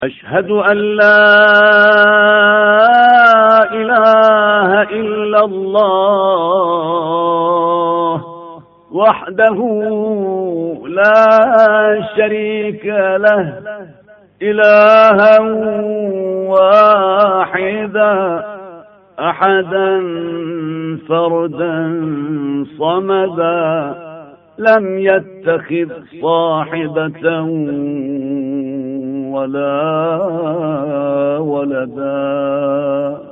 أشهد أن لا إله إلا الله وحده لا شريك له إلها واحدا أحدا فردا صمدا لم يتخذ صاحبة ولا ولدا